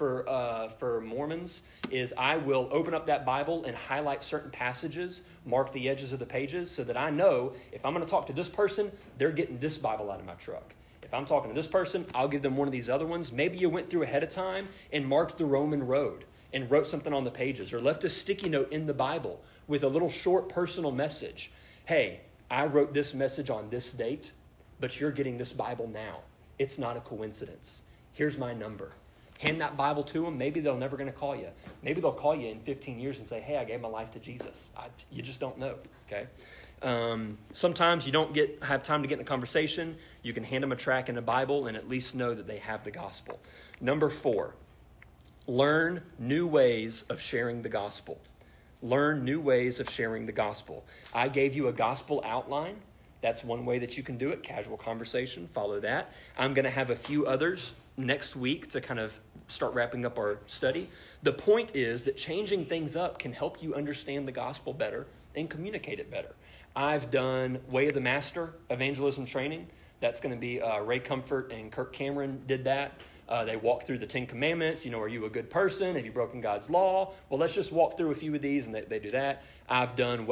for Mormons, is I will open up that Bible and highlight certain passages, mark the edges of the pages, so that I know if I'm going to talk to this person, they're getting this Bible out of my truck. If I'm talking to this person, I'll give them one of these other ones. Maybe you went through ahead of time and marked the Roman road and wrote something on the pages, or left a sticky note in the Bible with a little short personal message. Hey, I wrote this message on this date, but you're getting this Bible now. It's not a coincidence. Here's my number. Hand that Bible to them. Maybe they're never going to call you. Maybe they'll call you in 15 years and say, hey, I gave my life to Jesus. You just don't know. Okay. Sometimes you don't have time to get in a conversation. You can hand them a tract and a Bible and at least know that they have the gospel. Number 4, learn new ways of sharing the gospel. Learn new ways of sharing the gospel. I gave you a gospel outline. That's one way that you can do it. Casual conversation. Follow that. I'm going to have a few others next week to kind of start wrapping up our study. The point is that changing things up can help you understand the gospel better and communicate it better. I've done Way of the Master evangelism training. That's going to be Ray Comfort and Kirk Cameron did that. They walk through the 10 Commandments. Are you a good person? Have you broken God's law? Well, let's just walk through a few of these, and they do that. I've done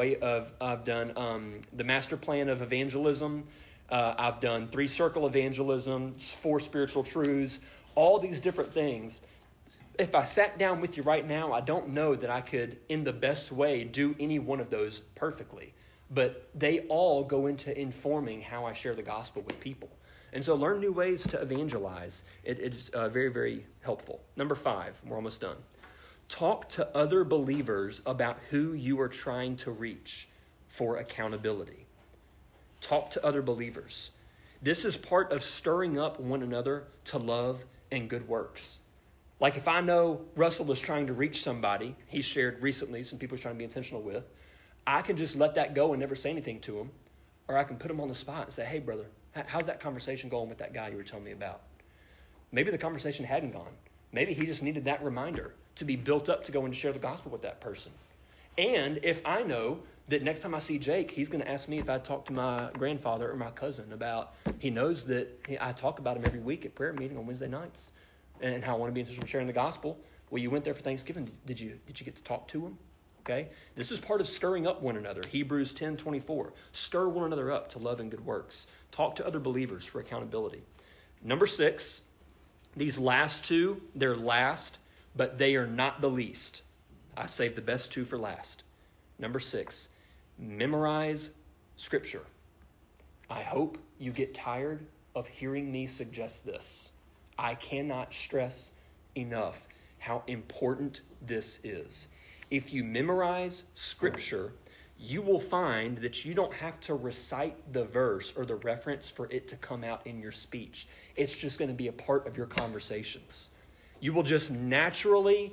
the master plan of evangelism. I've done 3-circle evangelism, 4 spiritual truths, all these different things. If I sat down with you right now, I don't know that I could, in the best way, do any one of those perfectly. But they all go into informing how I share the gospel with people. And so learn new ways to evangelize. It is very, very helpful. Number 5, we're almost done. Talk to other believers about who you are trying to reach for accountability. Talk to other believers. This is part of stirring up one another to love and good works. Like if I know Russell is trying to reach somebody, he shared recently some people he's trying to be intentional with, I can just let that go and never say anything to him. Or I can put him on the spot and say, hey, brother, how's that conversation going with that guy you were telling me about? Maybe the conversation hadn't gone. Maybe he just needed that reminder to be built up to go and share the gospel with that person. And if I know that next time I see Jake, he's going to ask me if I talk to my grandfather or my cousin about, he knows that I talk about him every week at prayer meeting on Wednesday nights and how I want to be intentional in sharing the gospel. Well, you went there for Thanksgiving. Did you get to talk to him? Okay. This is part of stirring up one another. Hebrews 10:24. Stir one another up to love and good works. Talk to other believers for accountability. Number 6, these last 2, they're last, but they are not the least. I saved the best 2 for last. Number 6, memorize Scripture. I hope you get tired of hearing me suggest this. I cannot stress enough how important this is. If you memorize Scripture, you will find that you don't have to recite the verse or the reference for it to come out in your speech. It's just going to be a part of your conversations. They will just naturally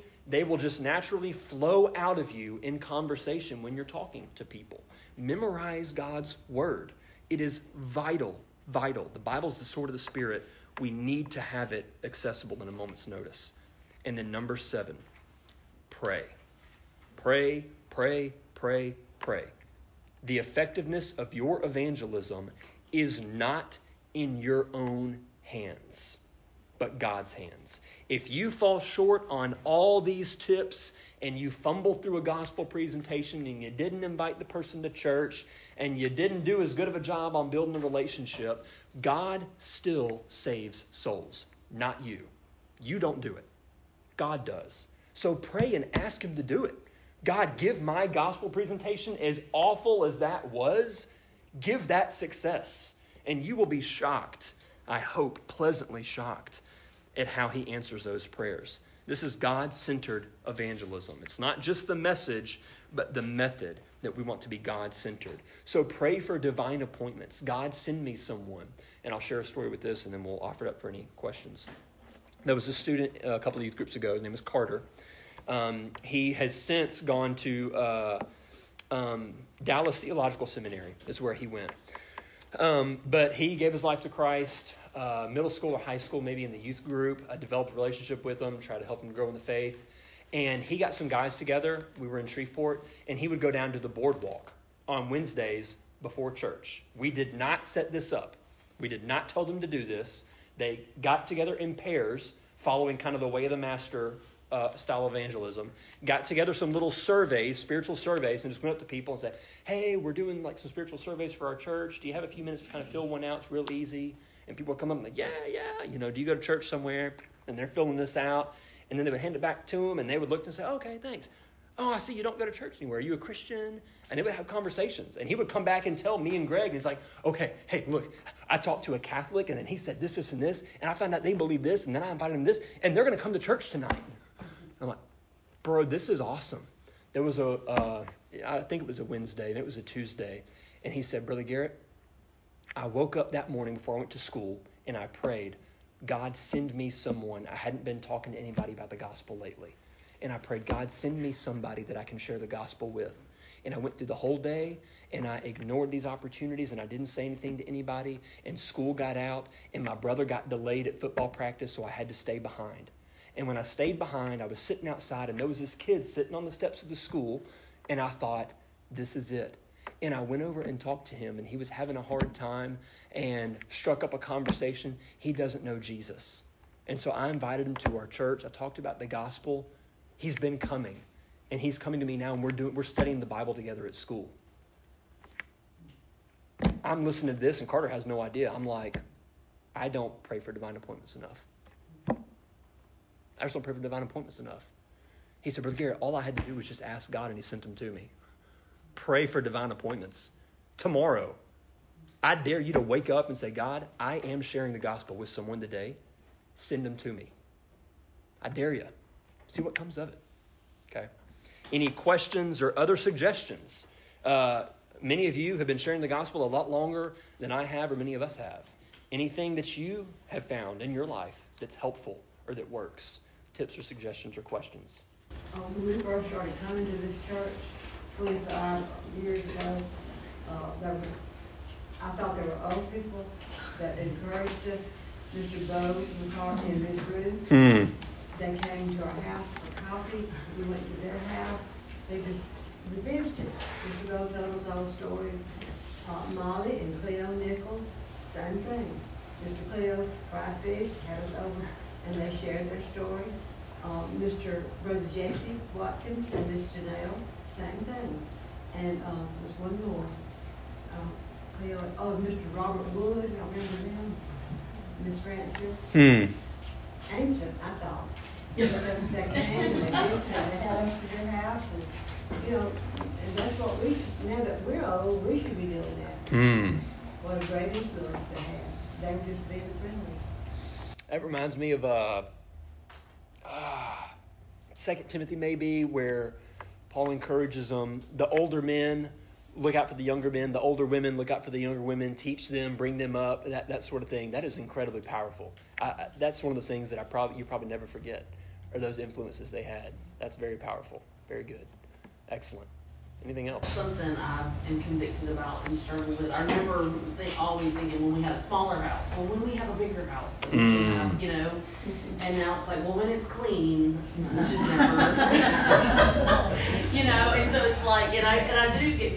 flow out of you in conversation when you're talking to people. Memorize God's word. It is vital. The Bible is the sword of the Spirit. We need to have it accessible in a moment's notice. And then number 7, pray. Pray, pray, pray, pray. The effectiveness of your evangelism is not in your own hands, but God's hands. If you fall short on all these tips and you fumble through a gospel presentation and you didn't invite the person to church and you didn't do as good of a job on building a relationship, God still saves souls, not you. You don't do it. God does. So pray and ask Him to do it. God, give my gospel presentation, as awful as that was, give that success. And you will be shocked, I hope, pleasantly shocked at how He answers those prayers. This is God-centered evangelism. It's not just the message, but the method that we want to be God-centered. So pray for divine appointments. God, send me someone. And I'll share a story with this, and then we'll offer it up for any questions. There was a student a couple of youth groups ago. His name is Carter. He has since gone to Dallas Theological Seminary is where he went. But he gave his life to Christ, middle school or high school, maybe in the youth group. I developed a relationship with him, tried to help him grow in the faith. And he got some guys together. We were in Shreveport, and he would go down to the boardwalk on Wednesdays before church. We did not set this up. We did not tell them to do this. They got together in pairs, following kind of the way of the master style evangelism, got together some little surveys, spiritual surveys, and just went up to people and said, hey, we're doing like some spiritual surveys for our church. Do you have a few minutes to kind of fill one out? It's real easy. And people would come up and like, yeah. Do you go to church somewhere? And they're filling this out. And then they would hand it back to them, and they would look and say, okay, thanks. Oh, I see you don't go to church anywhere. Are you a Christian? And they would have conversations. And he would come back and tell me and Greg, and he's like, okay, hey, look, I talked to a Catholic, and then he said this, and this, and I found out they believe this, and then I invited them this, and they're going to come to church tonight. I'm like, bro, this is awesome. There was I think it was a Wednesday, and it was a Tuesday, and he said, Brother Garrett, I woke up that morning before I went to school, and I prayed, God, send me someone. I hadn't been talking to anybody about the gospel lately. And I prayed, God, send me somebody that I can share the gospel with. And I went through the whole day, and I ignored these opportunities, and I didn't say anything to anybody. And school got out, and my brother got delayed at football practice, so I had to stay behind. And when I stayed behind, I was sitting outside, and there was this kid sitting on the steps of the school, and I thought, this is it. And I went over and talked to him, and he was having a hard time and struck up a conversation. He doesn't know Jesus. And so I invited him to our church. I talked about the gospel. He's been coming, and he's coming to me now, and we're studying the Bible together at school. I'm listening to this, and Carter has no idea. I'm like, I don't pray for divine appointments enough. I just don't pray for divine appointments enough. He said, Brother Garrett, all I had to do was just ask God, and He sent them to me. Pray for divine appointments. Tomorrow, I dare you to wake up and say, God, I am sharing the gospel with someone today. Send them to me. I dare you. See what comes of it. Okay. Any questions or other suggestions? Many of you have been sharing the gospel a lot longer than I have or many of us have. Anything that you have found in your life that's helpful or that works? Tips or suggestions or questions? When we first started coming to this church 25 years ago, I thought there were old people that encouraged us. Mr. Bo McCarthy in this room. They came to our house for coffee. We went to their house. We visited. Mr. Bo told us old stories. Molly and Cleo Nichols, same thing. Mr. Cleo fried fish, had us over, and they shared their story. Brother Jesse Watkins and Miss Janelle, same thing. And there's one more. Mr. Robert Wood, I remember him. Miss Francis. Ancient, I thought. They came and they visited, they had us to their house, and and that's what we should, now that we're old, we should be doing that. What a great influence they had. They were just being friendly. That reminds me of 2 Timothy maybe, where Paul encourages them, the older men look out for the younger men, the older women look out for the younger women, teach them, bring them up, that sort of thing. That is incredibly powerful. That's one of the things that you probably never forget, are those influences they had. That's very powerful. Very good. Excellent. Anything else? Something I am convicted about and struggle with. I remember always thinking when we had a smaller house, well, when we have a bigger house, we can have, and now it's like, well, when it's clean, which is never, and so it's like, and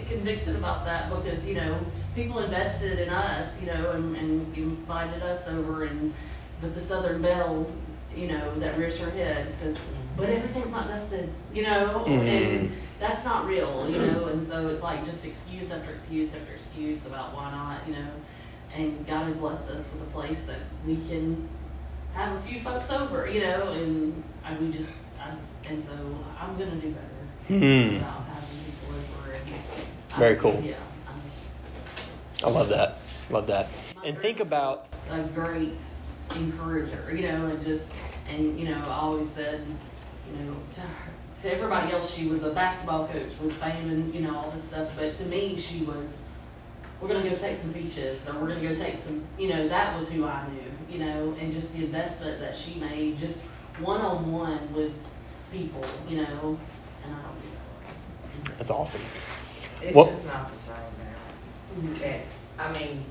convicted about that because, people invested in us, and invited us over, and with the Southern Belle, that rears her head says, but everything's not dusted, and that's not real, and so it's like just excuse after excuse after excuse about why not, and God has blessed us with a place that we can have a few folks over, and and so I'm gonna do better about having people over. Very cool. Yeah. I love that. Love that. And think about a great encourager, and I always said, to everybody else she was a basketball coach with fame and all this stuff, but to me she was, we're gonna go take some peaches, or we're gonna go take some, that was who I knew, and just the investment that she made, just one-on-one with people, and I don't do that. That's awesome. It's just not the same now. I mean,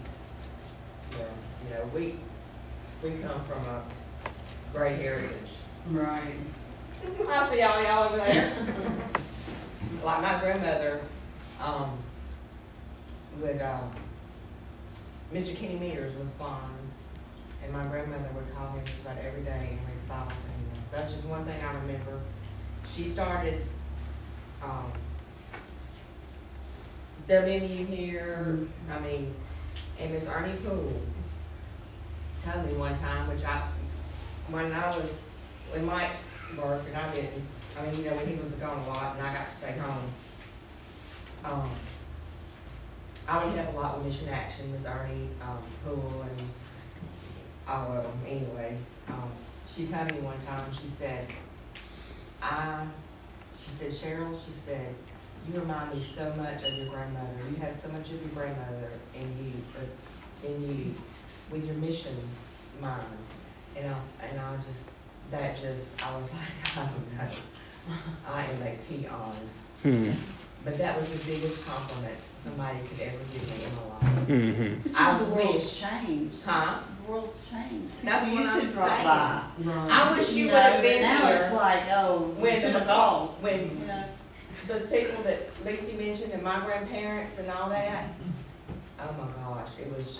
we come from a great heritage. Right. I see all y'all over there. Like my grandmother, Mr. Kenny Meters was blind, and my grandmother would call him just about every day and read the Bible to him. That's just one thing I remember. She started the menu here. I mean, and Miss Ernie Poole told me one time, when Mike worked and I didn't, when he was gone a lot and I got to stay home, I would help a lot with Mission Action, Miss Ernie Poole, and all of them. Anyway, she told me one time, she said, Cheryl, she said, you remind me so much of your grandmother. You have so much of your grandmother in you, with your mission mind. And I was like, I don't know. I am a peon. But that was the biggest compliment somebody could ever give me in my life. I The world's wish. changed. Huh? The world's changed. That's People what used I'm to drop saying. by. Right. I wish you You would have know, been now here it's like, oh, when to the call. when those people that Lacey mentioned and my grandparents and all that. Oh my gosh,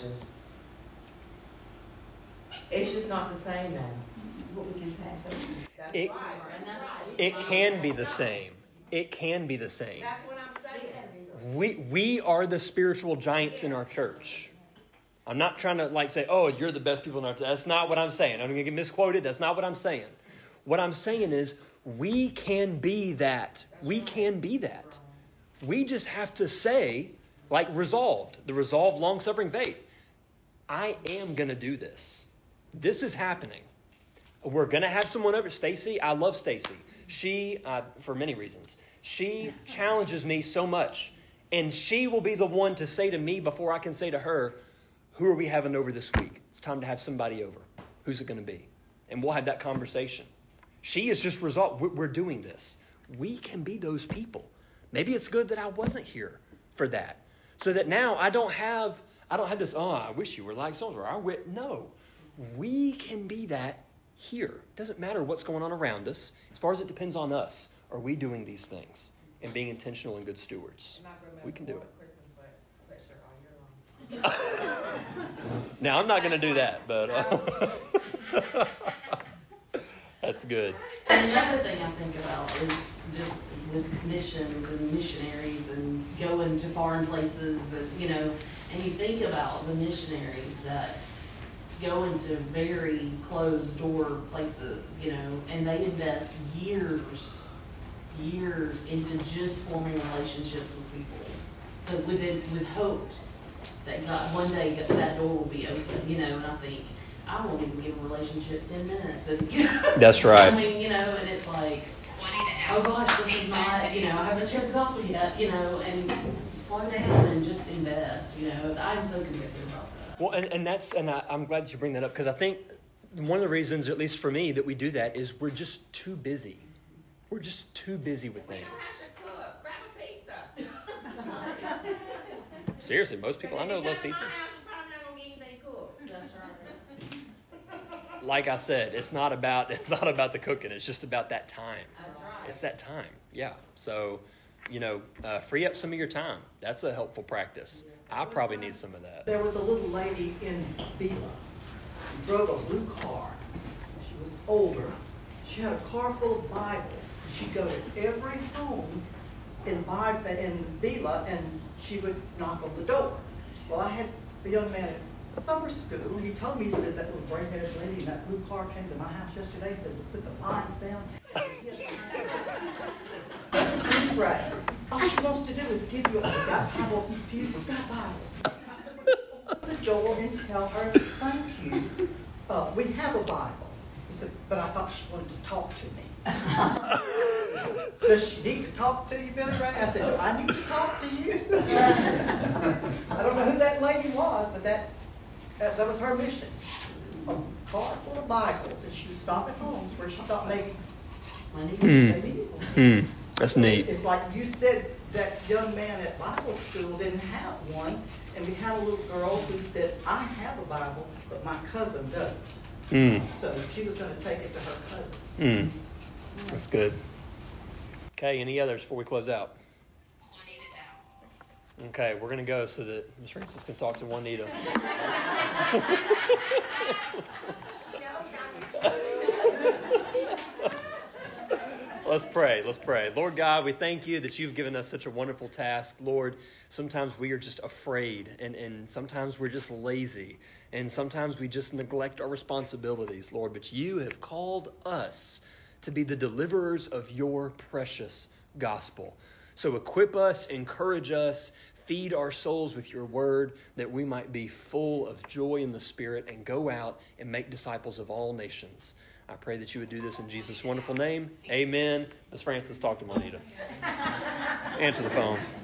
it's just not the same now. What we can pass on. That's It- right. That's right. It can be the same. It can be the same. That's what I'm saying. We are the spiritual giants in our church. I'm not trying to say, oh, you're the best people in our church. That's not what I'm saying. I'm going to get misquoted. That's not what I'm saying. What I'm saying is we can be that. We can be that. We just have to say, resolved, the resolved, long-suffering faith. I am going to do this. This is happening. We're going to have someone over. Stacy, I love Stacy. She, for many reasons, she challenges me so much. And she will be the one to say to me before I can say to her, who are we having over this week? It's time to have somebody over. Who's it going to be? And we'll have that conversation. She is just resolved. We're doing this. We can be those people. Maybe it's good that I wasn't here for that. So that now I don't have this, I wish you were like so-and-so. No. We can be that here. It doesn't matter what's going on around us. As far as it depends on us, are we doing these things and being intentional and good stewards? We can do it. Now, I'm not going to do that, but that's good. And another thing I think about is just with missions and missionaries and going to foreign places, and you think about the missionaries that go into very closed door places, and they invest years into just forming relationships with people. So with hopes that God, one day that door will be open, and I think, I won't even give a relationship 10 minutes. And, That's right. And it's like, oh gosh, this is not, I haven't shared the gospel yet, and slow down and just invest, I'm so convicted about that. Well, and I'm glad that you bring that up, because I think one of the reasons, at least for me, that we do that is we're just too busy. We're just too busy with things. Grab a pizza. Seriously, most people I know love pizza. That's right. Like I said, it's not about the cooking. It's just about that time. That's right. It's that time. Yeah. So free up some of your time. That's a helpful practice. I probably need some of that. There was a little lady in Bela who drove a blue car. She was older. She had a car full of Bibles. She'd go to every home in Bela, and she would knock on the door. Well, I had a young man at summer school. He told me, he said, that little gray-haired lady in that blue car came to my house yesterday, said, put the blinds down. I said, anyway, all she wants to do is give you, we got Bibles in this pew, we've got Bibles. I said, well, open the door and tell her, thank you, we have a Bible. He said, but I thought she wanted to talk to me. Does she need to talk to you, Billy Ray? I said, do I need to talk to you? I don't know who that lady was, but that was her mission. A car full of Bibles, and she would stop at homes where she thought maybe they needed one. That's neat. It's like you said, that young man at Bible school didn't have one, and we had a little girl who said, I have a Bible, but my cousin doesn't. So she was going to take it to her cousin. That's good. Okay, any others before we close out? Okay, we're going to go so that Ms. Francis can talk to Juanita. Let's pray. Lord God, we thank you that you've given us such a wonderful task. Lord, sometimes we are just afraid, and sometimes we're just lazy, and sometimes we just neglect our responsibilities, Lord. But you have called us to be the deliverers of your precious gospel. So equip us, encourage us, feed our souls with your word, that we might be full of joy in the Spirit and go out and make disciples of all nations. I pray that you would do this in Jesus' wonderful name. Amen. Ms. Francis, talk to Juanita. Answer the phone.